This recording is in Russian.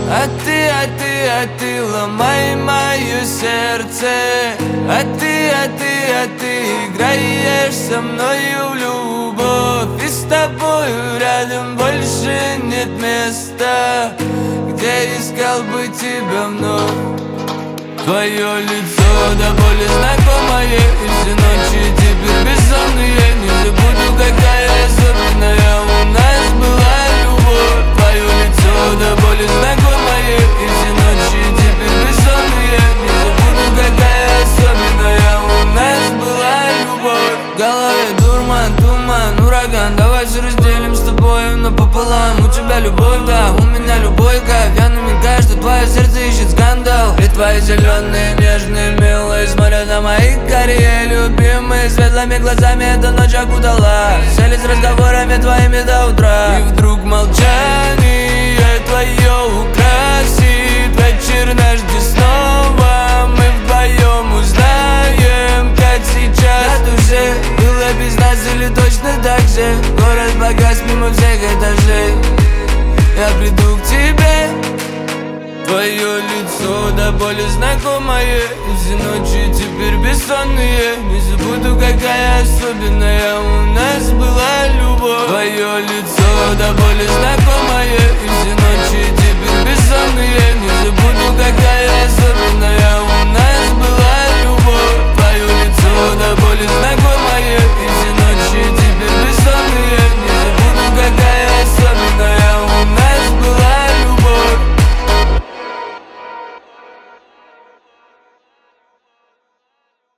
ты ломай мое сердце. Ты играешь со мною в любовь. И с тобою рядом больше нет места, где искал бы тебя вновь. Твое лицо до боли знакомое, и все ночи теперь бессонные. Не забуду, какая особенная у нас была любовь. Твое лицо до боли знакомое, и все ночи теперь бессонные. Не забуду, какая особенная у нас была любовь. В голове дурман, туман, ураган. Давай все разделим с тобой напополам. У тебя любовь, да, у меня любовь. Как я намекаю, что твое сердце ищет скандал. И твои зеленые, нежные, милые смотрят на мои карие любимые. Светлыми глазами эта ночь окутала. Сели с разговорами твоими до утра. И вдруг молчание твое украсит вечер наш, где снова мы вдвоем узнаем, как сейчас на душе. Было без нас или точно так же? Город погас мимо всех этажей. Я приду к тебе. Твое лицо до боли знакомое, и все ночи теперь бессонные. Не забуду, какая особенная у нас была любовь. Твое лицо до боли знакомое.